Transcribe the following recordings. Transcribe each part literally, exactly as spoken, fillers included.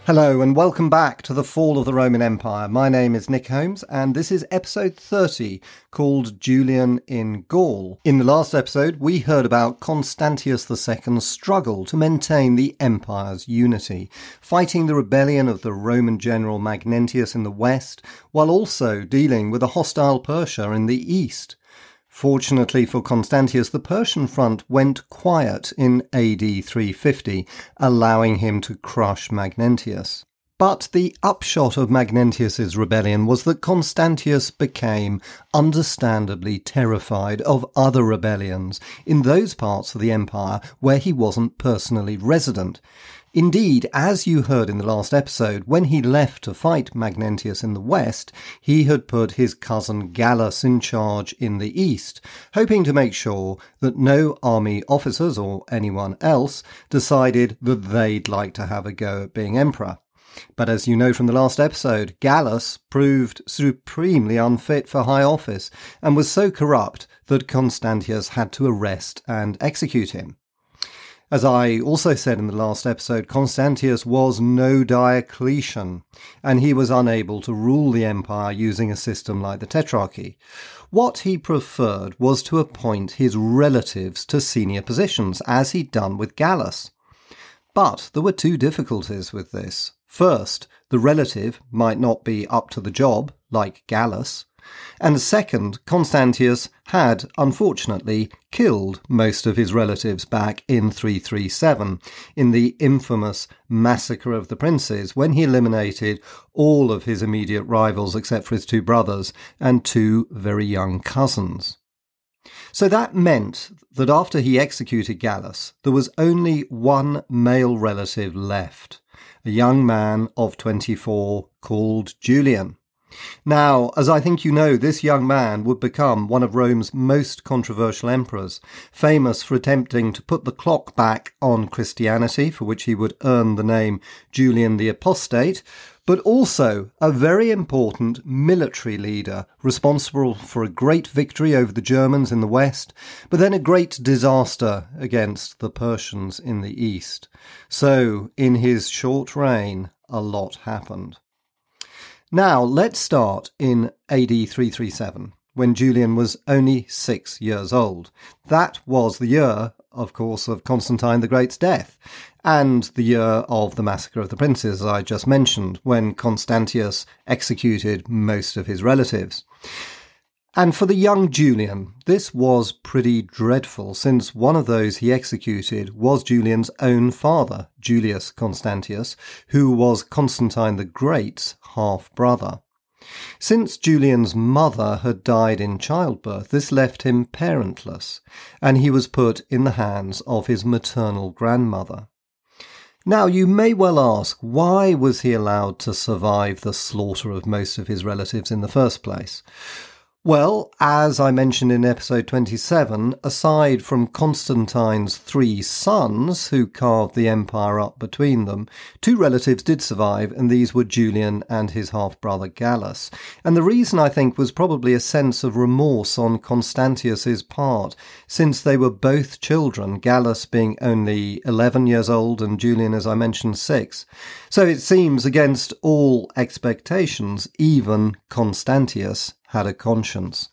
Hello and welcome back to the Fall of the Roman Empire. My name is Nick Holmes and this is episode thirty called Julian in Gaul. In the last episode we heard about Constantius the Second's struggle to maintain the empire's unity, fighting the rebellion of the Roman general Magnentius in the west while also dealing with a hostile Persia in the east. Fortunately for Constantius, the Persian front went quiet in A D three fifty, allowing him to crush Magnentius. But the upshot of Magnentius's rebellion was that Constantius became understandably terrified of other rebellions in those parts of the empire where he wasn't personally resident. Indeed, as you heard in the last episode, when he left to fight Magnentius in the west, he had put his cousin Gallus in charge in the east, hoping to make sure that no army officers or anyone else decided that they'd like to have a go at being emperor. But as you know from the last episode, Gallus proved supremely unfit for high office and was so corrupt that Constantius had to arrest and execute him. As I also said in the last episode, Constantius was no Diocletian, and he was unable to rule the empire using a system like the Tetrarchy. What he preferred was to appoint his relatives to senior positions, as he'd done with Gallus. But there were two difficulties with this. First, the relative might not be up to the job, like Gallus. And second, Constantius had, unfortunately, killed most of his relatives back in three thirty-seven, in the infamous Massacre of the Princes, when he eliminated all of his immediate rivals except for his two brothers and two very young cousins. So that meant that after he executed Gallus, there was only one male relative left, a young man of twenty-four called Julian. Now, as I think you know, this young man would become one of Rome's most controversial emperors, famous for attempting to put the clock back on Christianity, for which he would earn the name Julian the Apostate, but also a very important military leader, responsible for a great victory over the Germans in the west, but then a great disaster against the Persians in the east. So, in his short reign, a lot happened. Now, let's start in A D three thirty-seven, when Julian was only six years old. That was the year, of course, of Constantine the Great's death, and the year of the Massacre of the Princes, as I just mentioned, when Constantius executed most of his relatives. And for the young Julian, this was pretty dreadful, since one of those he executed was Julian's own father, Julius Constantius, who was Constantine the Great's half-brother. Since Julian's mother had died in childbirth, this left him parentless, and he was put in the hands of his maternal grandmother. Now, you may well ask, why was he allowed to survive the slaughter of most of his relatives in the first place? Well, as I mentioned in episode twenty-seven, aside from Constantine's three sons, who carved the empire up between them, two relatives did survive, and these were Julian and his half-brother Gallus. And the reason, I think, was probably a sense of remorse on Constantius's part, since they were both children, Gallus being only eleven years old and Julian, as I mentioned, six. So it seems, against all expectations, even Constantius had a conscience.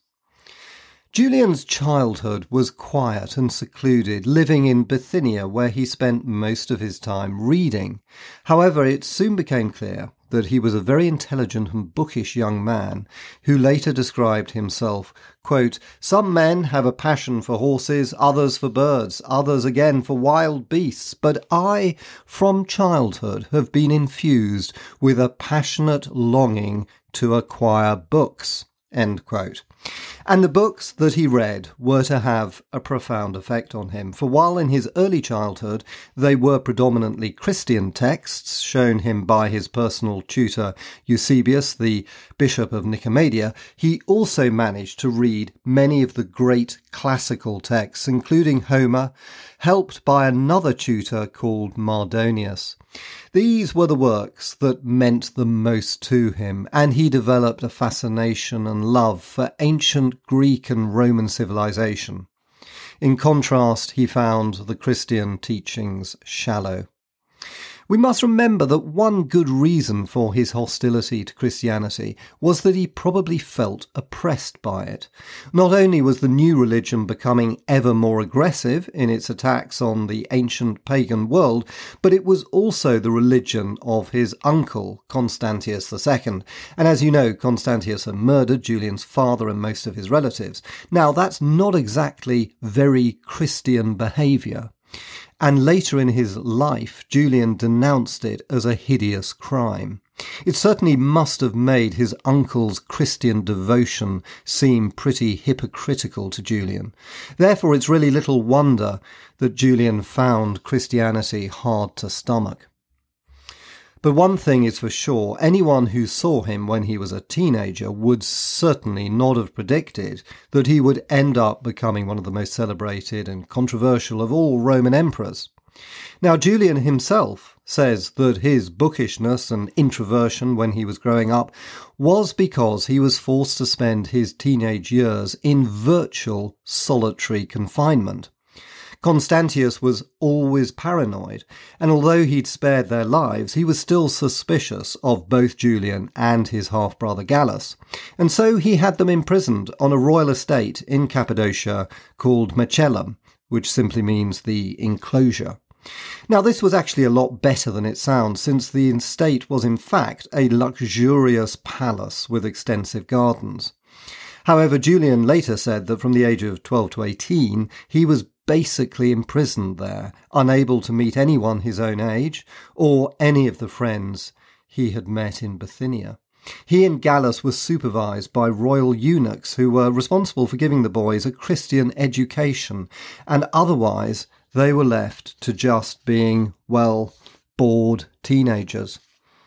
Julian's childhood was quiet and secluded, living in Bithynia, where he spent most of his time reading. However, it soon became clear that he was a very intelligent and bookish young man, who later described himself, quote, "Some men have a passion for horses, others for birds, others again for wild beasts, but I, from childhood, have been infused with a passionate longing to acquire books." End quote. And the books that he read were to have a profound effect on him, for while in his early childhood they were predominantly Christian texts, shown him by his personal tutor Eusebius, the Bishop of Nicomedia, he also managed to read many of the great classical texts, including Homer, helped by another tutor called Mardonius. These were the works that meant the most to him, and he developed a fascination and love for ancient Greek and Roman civilization. In contrast, he found the Christian teachings shallow. We must remember that one good reason for his hostility to Christianity was that he probably felt oppressed by it. Not only was the new religion becoming ever more aggressive in its attacks on the ancient pagan world, but it was also the religion of his uncle, Constantius the Second. And as you know, Constantius had murdered Julian's father and most of his relatives. Now, that's not exactly very Christian behaviour. And later in his life, Julian denounced it as a hideous crime. It certainly must have made his uncle's Christian devotion seem pretty hypocritical to Julian. Therefore, it's really little wonder that Julian found Christianity hard to stomach. But one thing is for sure, anyone who saw him when he was a teenager would certainly not have predicted that he would end up becoming one of the most celebrated and controversial of all Roman emperors. Now, Julian himself says that his bookishness and introversion when he was growing up was because he was forced to spend his teenage years in virtual solitary confinement. Constantius was always paranoid, and although he'd spared their lives, he was still suspicious of both Julian and his half-brother Gallus, and so he had them imprisoned on a royal estate in Cappadocia called Macellum, which simply means the enclosure. Now, this was actually a lot better than it sounds, since the estate was in fact a luxurious palace with extensive gardens. However, Julian later said that from the age of twelve to eighteen, he was basically imprisoned there, unable to meet anyone his own age or any of the friends he had met in Bithynia. He and Gallus were supervised by royal eunuchs who were responsible for giving the boys a Christian education, and otherwise they were left to just being, well, bored teenagers.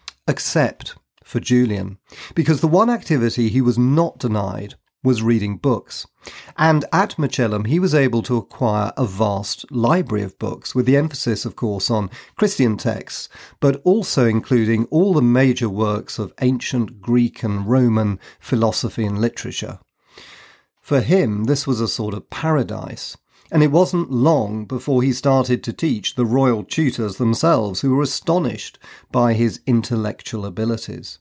Except for Julian, because the one activity he was not denied was reading books. And at Macellum, he was able to acquire a vast library of books, with the emphasis, of course, on Christian texts, but also including all the major works of ancient Greek and Roman philosophy and literature. For him, this was a sort of paradise. And it wasn't long before he started to teach the royal tutors themselves, who were astonished by his intellectual abilities.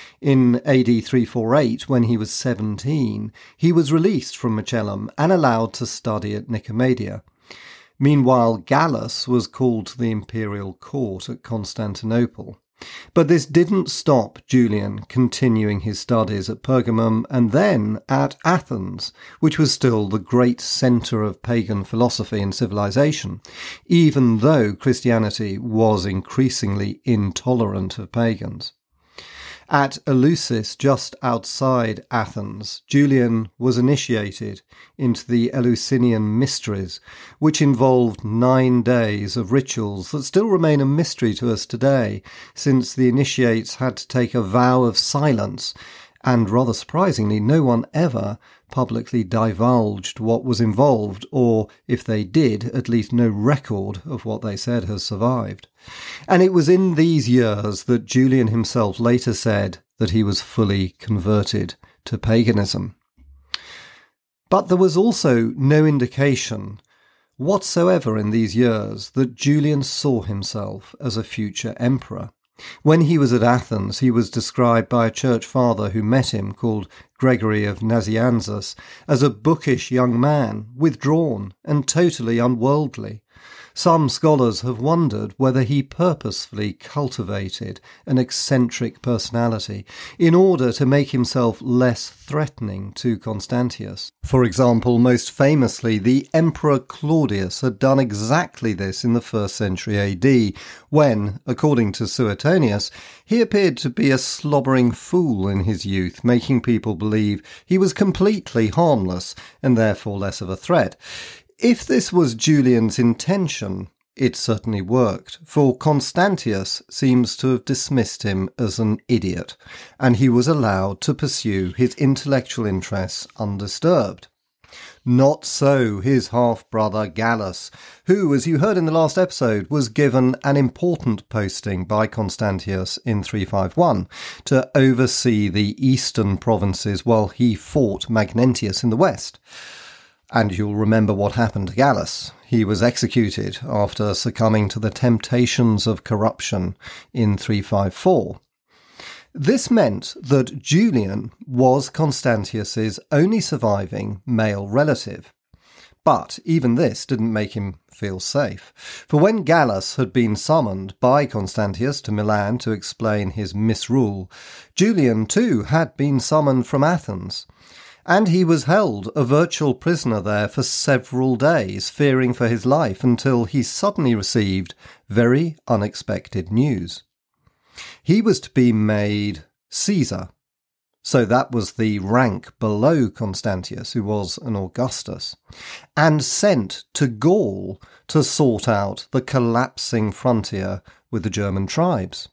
In A D three forty-eight, when he was seventeen, he was released from Macellum and allowed to study at Nicomedia. Meanwhile, Gallus was called to the imperial court at Constantinople. But this didn't stop Julian continuing his studies at Pergamum and then at Athens, which was still the great centre of pagan philosophy and civilization, even though Christianity was increasingly intolerant of pagans. At Eleusis, just outside Athens, Julian was initiated into the Eleusinian Mysteries, which involved nine days of rituals that still remain a mystery to us today, since the initiates had to take a vow of silence, and rather surprisingly, no one ever publicly divulged what was involved, or if they did, at least no record of what they said has survived. And it was in these years that Julian himself later said that he was fully converted to paganism. But there was also no indication whatsoever in these years that Julian saw himself as a future emperor. When he was at Athens, he was described by a church father who met him, called Gregory of Nazianzus, as a bookish young man, withdrawn and totally unworldly. Some scholars have wondered whether he purposefully cultivated an eccentric personality in order to make himself less threatening to Constantius. For example, most famously, the Emperor Claudius had done exactly this in the first century A D, when, according to Suetonius, he appeared to be a slobbering fool in his youth, making people believe he was completely harmless and therefore less of a threat. If this was Julian's intention, it certainly worked, for Constantius seems to have dismissed him as an idiot, and he was allowed to pursue his intellectual interests undisturbed. Not so his half-brother Gallus, who, as you heard in the last episode, was given an important posting by Constantius in three fifty-one to oversee the eastern provinces while he fought Magnentius in the west. And you'll remember what happened to Gallus. He was executed after succumbing to the temptations of corruption in three fifty-four. This meant that Julian was Constantius's only surviving male relative. But even this didn't make him feel safe. For when Gallus had been summoned by Constantius to Milan to explain his misrule, Julian too had been summoned from Athens. And he was held a virtual prisoner there for several days, fearing for his life, until he suddenly received very unexpected news. He was to be made Caesar. So that was the rank below Constantius, who was an Augustus, and sent to Gaul to sort out the collapsing frontier with the German tribes.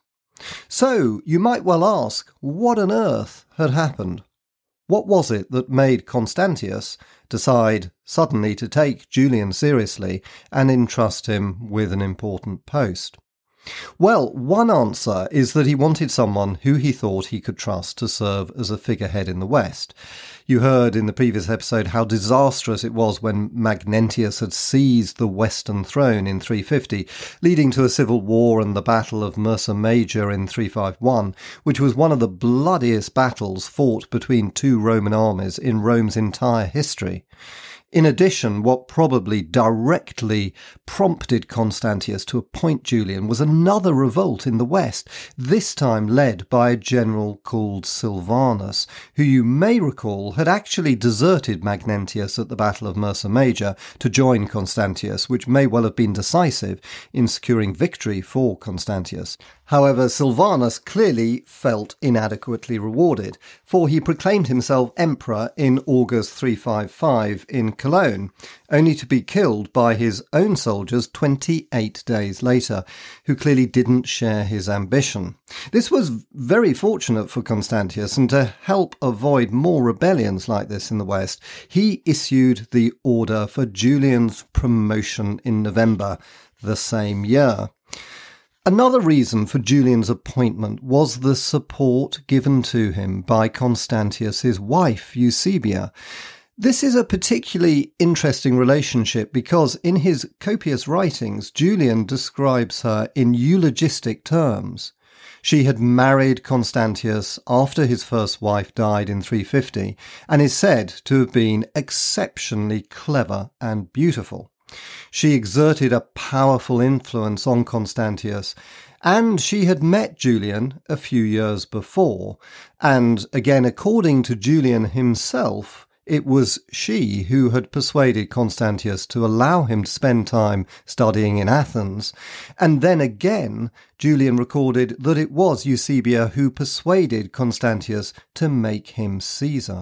So you might well ask, what on earth had happened? What was it that made Constantius decide suddenly to take Julian seriously and entrust him with an important post? Well, one answer is that he wanted someone who he thought he could trust to serve as a figurehead in the West. You heard in the previous episode how disastrous it was when Magnentius had seized the Western throne in three fifty, leading to a civil war and the Battle of Mursa Major in three fifty-one, which was one of the bloodiest battles fought between two Roman armies in Rome's entire history. In addition, what probably directly prompted Constantius to appoint Julian was another revolt in the west, this time led by a general called Silvanus, who you may recall had actually deserted Magnentius at the Battle of Mursa Major to join Constantius, which may well have been decisive in securing victory for Constantius. However, Silvanus clearly felt inadequately rewarded, for he proclaimed himself emperor in August three fifty-five in Cologne, only to be killed by his own soldiers twenty-eight days later, who clearly didn't share his ambition. This was very fortunate for Constantius, and to help avoid more rebellions like this in the West, he issued the order for Julian's promotion in November the same year. Another reason for Julian's appointment was the support given to him by Constantius's wife, Eusebia. This is a particularly interesting relationship because in his copious writings, Julian describes her in eulogistic terms. She had married Constantius after his first wife died in three fifty and is said to have been exceptionally clever and beautiful. She exerted a powerful influence on Constantius, and she had met Julian a few years before, and again, according to Julian himself, it was she who had persuaded Constantius to allow him to spend time studying in Athens, and then again, Julian recorded that it was Eusebia who persuaded Constantius to make him Caesar.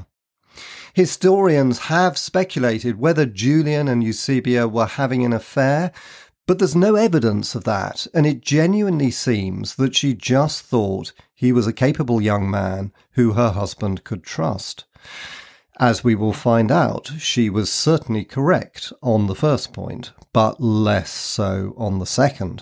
Historians have speculated whether Julian and Eusebia were having an affair, but there's no evidence of that, and it genuinely seems that she just thought he was a capable young man who her husband could trust. As we will find out, she was certainly correct on the first point, but less so on the second.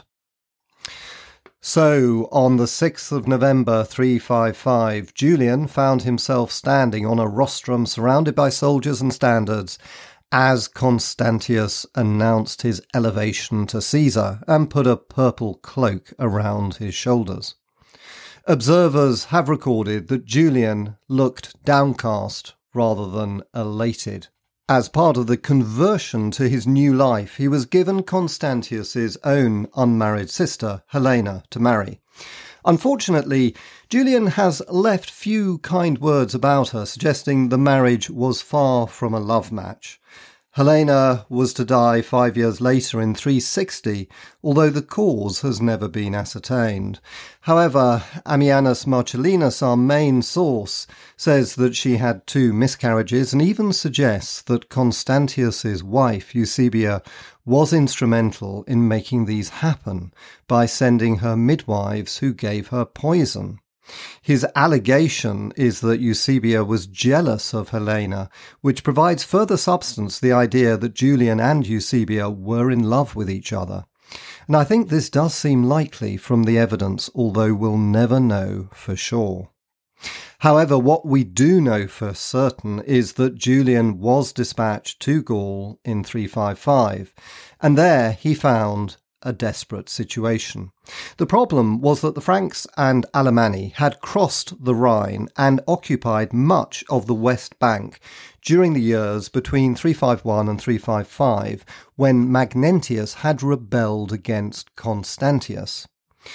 So, on the sixth of November three fifty-five, Julian found himself standing on a rostrum surrounded by soldiers and standards as Constantius announced his elevation to Caesar and put a purple cloak around his shoulders. Observers have recorded that Julian looked downcast rather than elated. As part of the conversion to his new life, he was given Constantius's own unmarried sister, Helena, to marry. Unfortunately, Julian has left few kind words about her, suggesting the marriage was far from a love match. Helena was to die five years later in three sixty, although the cause has never been ascertained. However, Ammianus Marcellinus, our main source, says that she had two miscarriages and even suggests that Constantius's wife, Eusebia, was instrumental in making these happen by sending her midwives who gave her poison. His allegation is that Eusebia was jealous of Helena, which provides further substance to the idea that Julian and Eusebia were in love with each other. And I think this does seem likely from the evidence, although we'll never know for sure. However, what we do know for certain is that Julian was dispatched to Gaul in three fifty-five, and there he found a desperate situation. The problem was that the Franks and Alemanni had crossed the Rhine and occupied much of the west bank during the years between three fifty-one and three fifty-five, when Magnentius had rebelled against Constantius.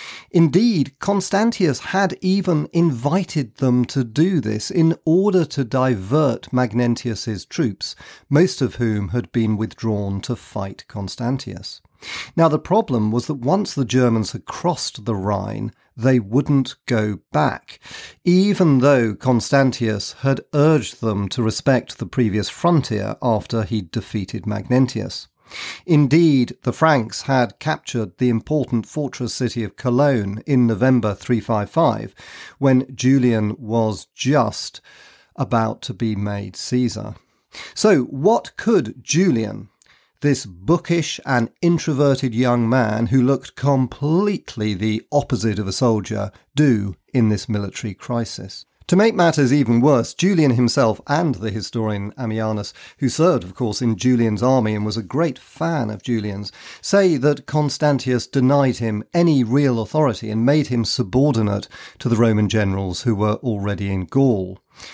Indeed, Constantius had even invited them to do this in order to divert Magnentius's troops, most of whom had been withdrawn to fight Constantius. Now, the problem was that once the Germans had crossed the Rhine, they wouldn't go back, even though Constantius had urged them to respect the previous frontier after he'd defeated Magnentius. Indeed, the Franks had captured the important fortress city of Cologne in November three fifty-five, when Julian was just about to be made Caesar. So what could Julian, this bookish and introverted young man who looked completely the opposite of a soldier, do in this military crisis? To make matters even worse, Julian himself and the historian Ammianus, who served, of course, in Julian's army and was a great fan of Julian's, say that Constantius denied him any real authority and made him subordinate to the Roman generals who were already in Gaul.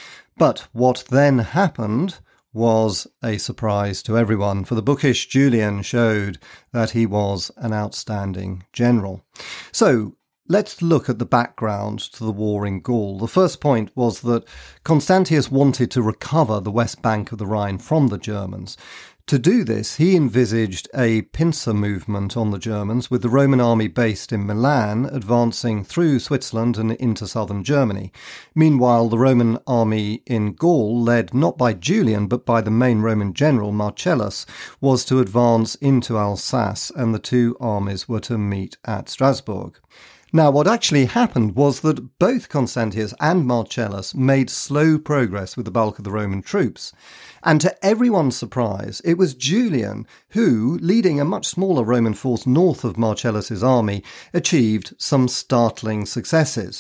But what then happened was a surprise to everyone, for the bookish Julian showed that he was an outstanding general. So, let's look at the background to the war in Gaul. The first point was that Constantius wanted to recover the west bank of the Rhine from the Germans. To do this, he envisaged a pincer movement on the Germans, with the Roman army based in Milan advancing through Switzerland and into southern Germany. Meanwhile, the Roman army in Gaul, led not by Julian but by the main Roman general Marcellus, was to advance into Alsace, and the two armies were to meet at Strasbourg. Now, what actually happened was that both Constantius and Marcellus made slow progress with the bulk of the Roman troops. And to everyone's surprise, it was Julian who, leading a much smaller Roman force north of Marcellus's army, achieved some startling successes.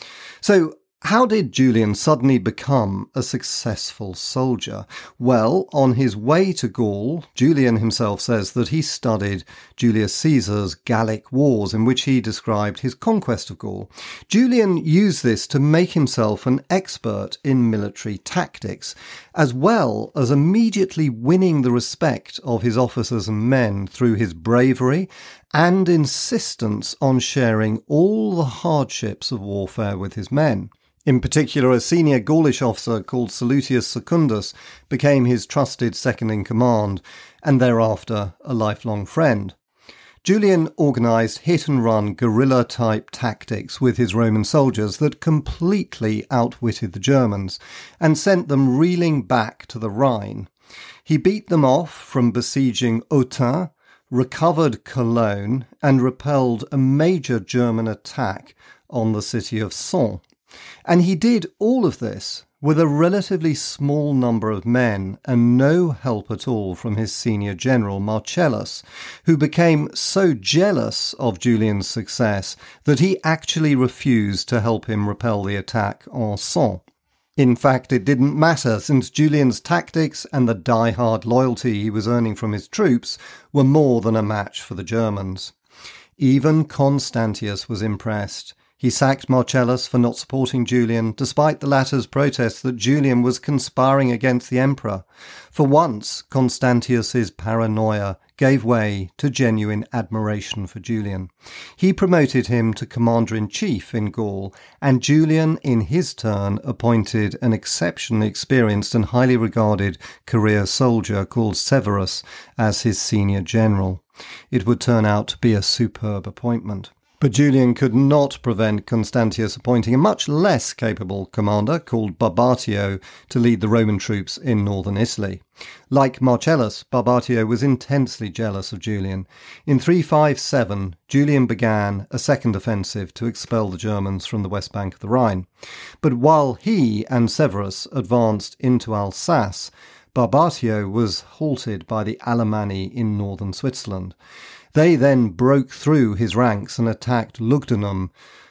So, how did Julian suddenly become a successful soldier? Well, on his way to Gaul, Julian himself says that he studied Julius Caesar's Gallic Wars, in which he described his conquest of Gaul. Julian used this to make himself an expert in military tactics, as well as immediately winning the respect of his officers and men through his bravery and insistence on sharing all the hardships of warfare with his men. In particular, a senior Gaulish officer called Salutius Secundus became his trusted second-in-command, and thereafter a lifelong friend. Julian organised hit-and-run guerrilla-type tactics with his Roman soldiers that completely outwitted the Germans, and sent them reeling back to the Rhine. He beat them off from besieging Autun, recovered Cologne, and repelled a major German attack on the city of Sens. And he did all of this with a relatively small number of men and no help at all from his senior general Marcellus, who became so jealous of Julian's success that he actually refused to help him repel the attack on Sens. In fact, it didn't matter, since Julian's tactics and the die-hard loyalty he was earning from his troops were more than a match for the Germans. Even Constantius was impressed. He sacked Marcellus for not supporting Julian, despite the latter's protests that Julian was conspiring against the emperor. For once, Constantius's paranoia gave way to genuine admiration for Julian. He promoted him to commander-in-chief in Gaul, and Julian, in his turn, appointed an exceptionally experienced and highly regarded career soldier called Severus as his senior general. It would turn out to be a superb appointment. But Julian could not prevent Constantius appointing a much less capable commander called Barbatio to lead the Roman troops in northern Italy. Like Marcellus, Barbatio was intensely jealous of Julian. In three fifty-seven, Julian began a second offensive to expel the Germans from the west bank of the Rhine. But while he and Severus advanced into Alsace, Barbatio was halted by the Alemanni in northern Switzerland. They then broke through his ranks and attacked Lugdunum,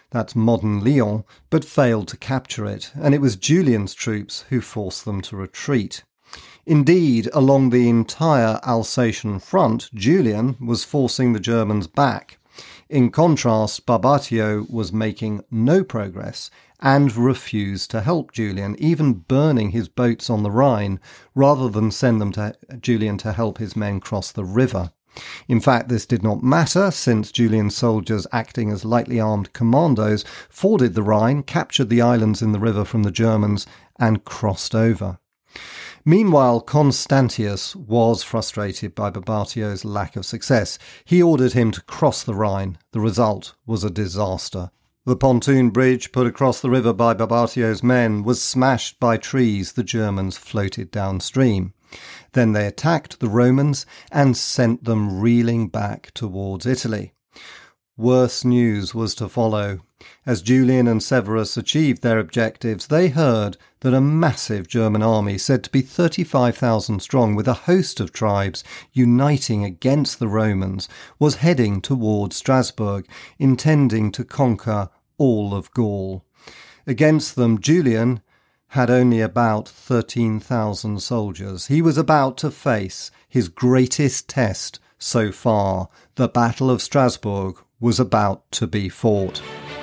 that's modern Lyon, but failed to capture it, and it was Julian's troops who forced them to retreat. Indeed, along the entire Alsatian front, Julian was forcing the Germans back. In contrast, Barbatio was making no progress and refused to help Julian, even burning his boats on the Rhine, rather than send them to Julian to help his men cross the river. In fact, this did not matter, since Julian's soldiers, acting as lightly armed commandos, forded the Rhine, captured the islands in the river from the Germans, and crossed over. Meanwhile, Constantius was frustrated by Barbatio's lack of success. He ordered him to cross the Rhine. The result was a disaster. The pontoon bridge put across the river by Barbatio's men was smashed by trees the Germans floated downstream. Then they attacked the Romans and sent them reeling back towards Italy. Worse news was to follow. As Julian and Severus achieved their objectives, they heard that a massive German army, said to be thirty-five thousand strong, with a host of tribes uniting against the Romans, was heading towards Strasbourg, intending to conquer all of Gaul. Against them, Julian had only about thirteen thousand soldiers. He was about to face his greatest test so far. The Battle of Strasbourg was about to be fought.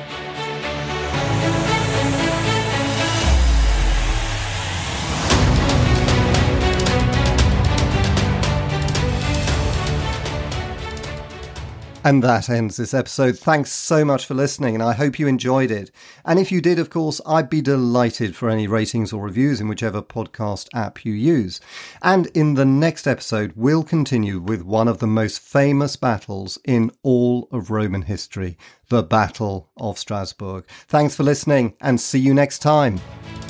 And that ends this episode. Thanks so much for listening, and I hope you enjoyed it. And if you did, of course, I'd be delighted for any ratings or reviews in whichever podcast app you use. And in the next episode, we'll continue with one of the most famous battles in all of Roman history, the Battle of Strasbourg. Thanks for listening, and see you next time.